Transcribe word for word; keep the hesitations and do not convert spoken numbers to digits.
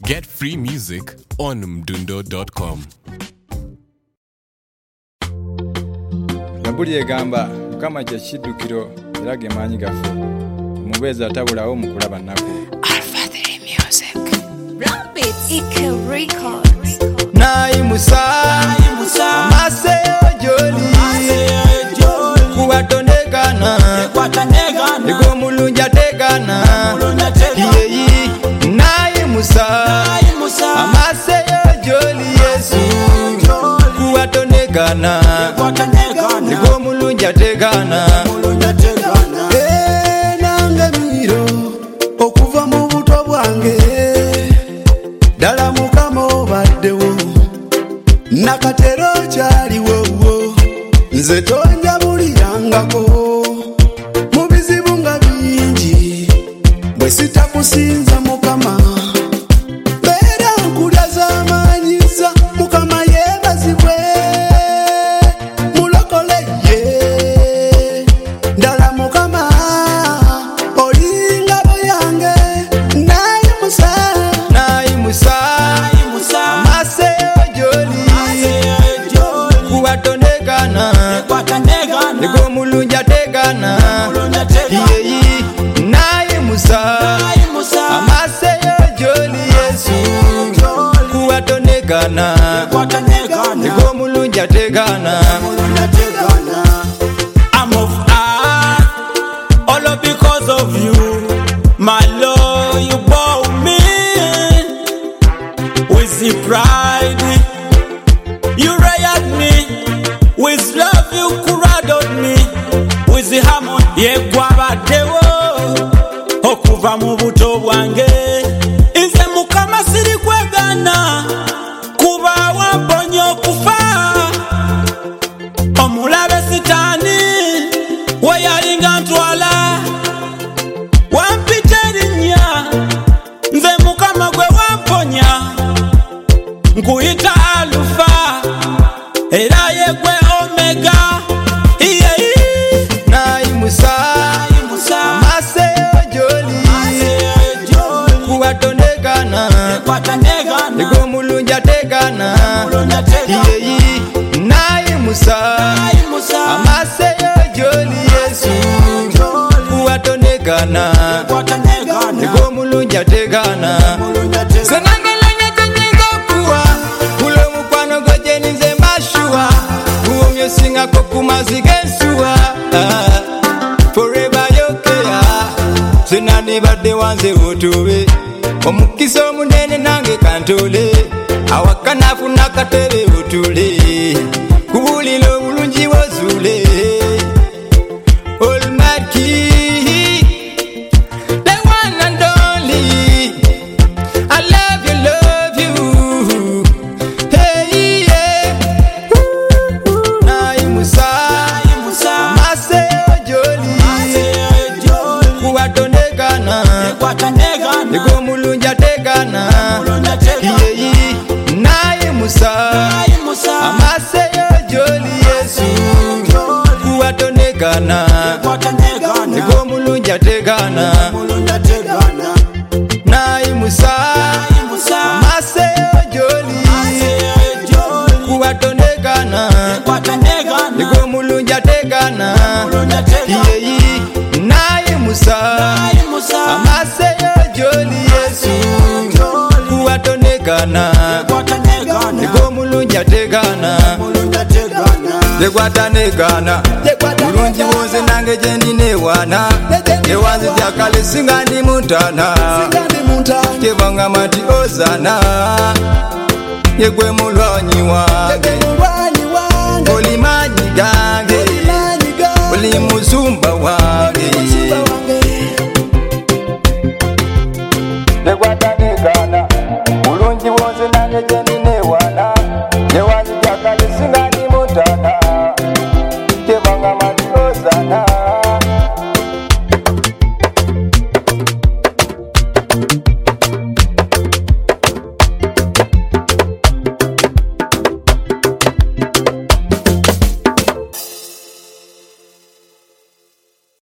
Get free music on mdundo dot com. Nabuli egamba kama kye kiddukiro era ge maanyi gaffe mubeza tabulawo mu kulaba nnaku. Alpha three Music. Rabbit Ike Records. Nayimusa Maseyo Joli kuwatonekana ego mulunja tegana yeyi Nayimusa Maseyo Joli Yesu kuwatonekana ego mulunja tegana eh nange miro okuva mu buto bwange dala mukama obaddewo nakatero kyaliwo nze tonjabulirangako mu bizibu nga bingi bwe sitakusinza mukama beera nkulyaza amanyiza mukama yeebazibwe mulokole ye dala mukama olingabo yange nayimusa Nayimusa Maseyo Joli kuwatonekana ego mulunja tegana yeyi Nayimusa Maseyo Joli Yesu kuwatonekana ego mulunja tegana. I'm of art, all of because of you, my Lord. You bore me with the pride, you reared me with love, you cradled me with the harmony. Ye gwabadewo okuva mu buto bwange nze mukama siri kwegana kuba wamponya okufa omulabe sitaani weyalinga ntwala wampita erinnya nze mukama gwe wamponya nkuyita alufa era ye gwe omega iyeyi Nayimusa Maseyo Joli kuwatonekana ego mulunja tegana yeyi Nayimusa Maseyo Joli Yesu kuwatonekana ego mulunja tegana. Senangelenge tenyinza okuwa kulo mukwano gojeni nze mbashuwa kuwomyo singako kumazi gensuwa forever yokeya senandibadde wanze otube omukisa omunene nange kantole awakanafuna katebe otule kubulira obulungi wozule Almighty, the one and only. I love you, love you. Hey, yeah. Nayimusa Maseyo Joli kuwatonekana ego mulunja tegana yeyi Nayimusa Maseyo Joli Yesu kuwatonekana ego mulunja tegana. Nayimusa Maseyo Joli kuwatonekana ego mulunja tegana yeyi Nayimusa Maseyo Joli Yesu kuwatonekana ego mulunja tegana yegwatanekana bulungi bwonze nange gyendinewana ewanze gyakale singa ndi muntana tebangamba nti ozana yegwe mulwanyi wange oli maanyi gange oli muzumba wange